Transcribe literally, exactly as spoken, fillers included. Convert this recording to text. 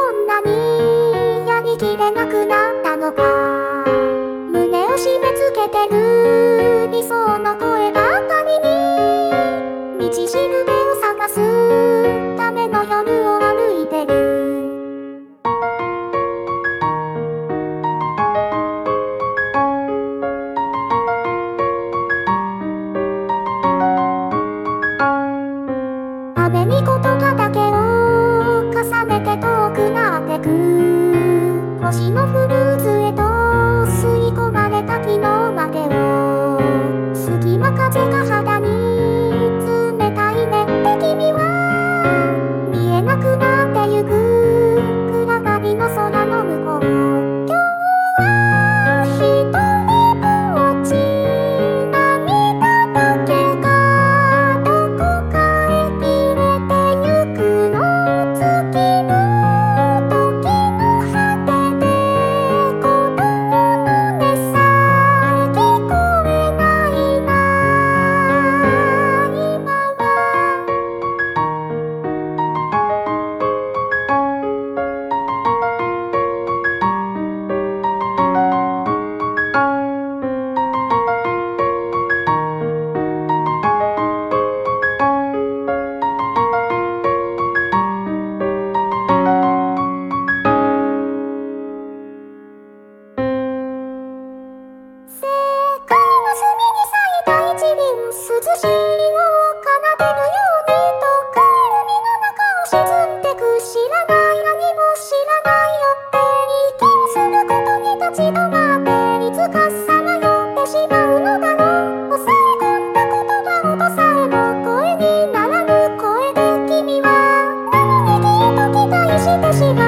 んなにやりきれなくなったのか。胸を締め付けてる理想の声ばかりに、道しるべを探すための夜を歩いてる。雨に言葉だけを重ねて遠くなってく。星のフルーツへと吸い込まれた昨日までを、隙間風が肌に冷たいねって君は見えなくなってゆく暗がりの空の向こう。今日は一人ぼっち、涙だけがどこかへ消えてゆくの。尽きる時の果てで子供の音さえ聞こえないな。今は世界の隅に咲いた一輪涼しい色を奏でるように、遠く海の中を沈んでく。知らない何も知らないよって息をすることに立ち止まって、いつかさまよってしまうのだろう。抑え込んだ言葉音さえも声にならぬ声で君はなのに消えと期待してしまう。